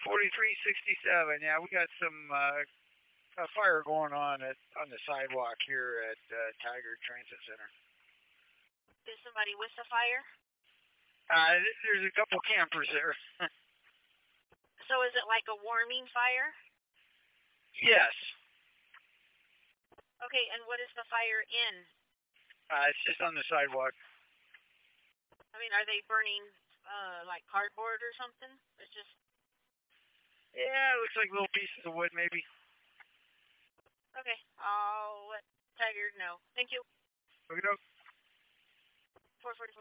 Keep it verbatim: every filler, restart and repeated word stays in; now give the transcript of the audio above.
forty-three sixty-seven. Yeah, we got some uh, a fire going on at on the sidewalk here at uh, Tiger Transit Center. Is somebody with the fire? Uh, there's a couple campers there. So is it like a warming fire? Yes. Okay, and what is the fire in? Uh, it's just on the sidewalk. I mean, are they burning uh, like cardboard or something? It's just. Yeah, it looks like little pieces of wood, maybe. Okay, I'll let Tiger know. Thank you. Okay, no. four forty-four.